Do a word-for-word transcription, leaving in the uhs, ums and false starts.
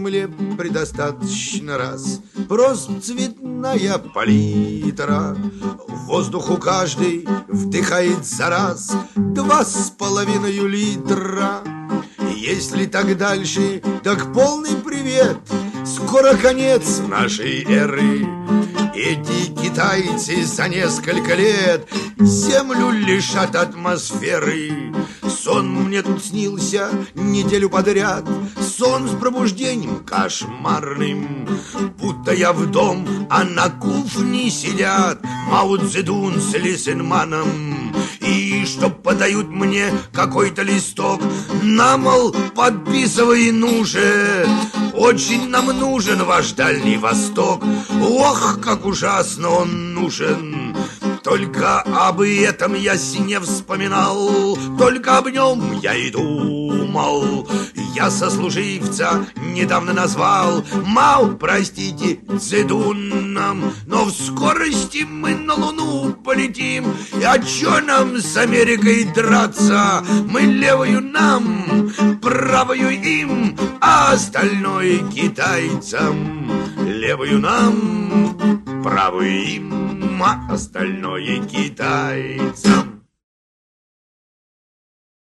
земле предостаточно раз. Просто цветная палитра. Воздуху каждый вдыхает за раз два с половиной литра. Если так дальше, так полный привет. Скоро конец нашей эры. Эти китайцы за несколько лет землю лишат атмосферы. Сон мне тут снился неделю подряд. Сон с пробуждением кошмарным. Будто я в дом, а на кухне сидят Мао Цзэдун с Ли Синманом. И чтоб подают мне какой-то листок, на, мол, подписывай, ну же. Очень нам нужен ваш Дальний Восток. Ох, как ужасно он нужен. Только об этом я не вспоминал, только об нем я и думал. Я сослуживца недавно назвал Мао, простите, Цзэдуном. Но в скорости мы на Луну полетим. И а чё нам с Америкой драться? Мы левую нам, правую им, а остальное китайцам. Левую нам, правую им, а остальное китайцам.